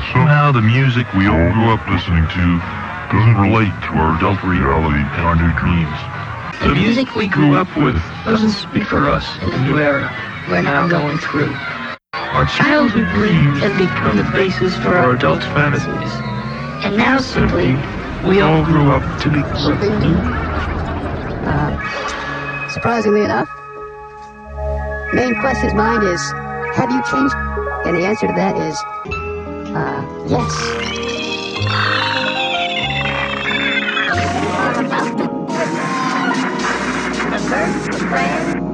Somehow the music we all grew up listening to doesn't relate to our adult reality and our new dreams. The music we grew up with doesn't speak for us in the new era we're now going through. Our childhood dreams have become the basis for our adult fantasies. And now simply, We all grew up to be something new. Surprisingly enough, main question's mind is, have you changed? And the answer to that is, yes. The first brand